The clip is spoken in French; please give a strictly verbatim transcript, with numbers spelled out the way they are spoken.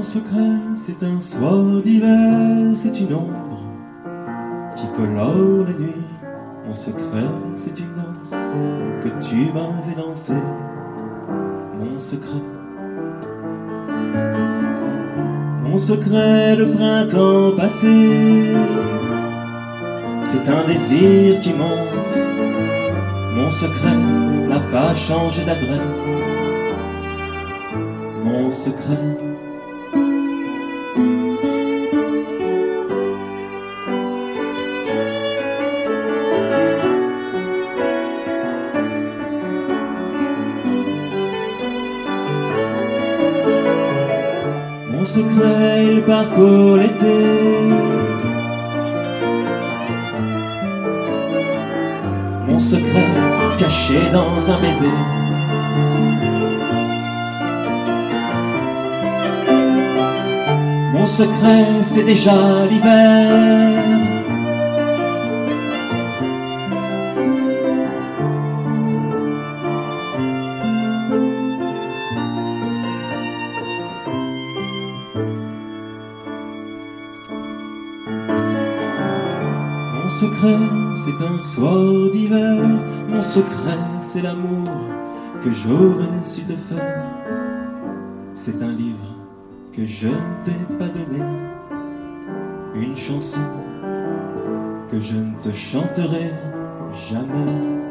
secret, c'est un soir d'hiver, c'est une ombre qui colore la nuit. Mon secret, c'est une danse que tu m'as fait danser. Mon secret, mon secret, le printemps passé, c'est un désir qui monte. Mon secret n'a pas changé d'adresse. Mon secret, mon secret, il parcourt l'été. Mon secret, caché dans un baiser. Mon secret, c'est déjà l'hiver. Mon secret, c'est un soir d'hiver. Mon secret, c'est l'amour que j'aurais su te faire. C'est un livre que je ne t'ai pas donné, une chanson que je ne te chanterai jamais.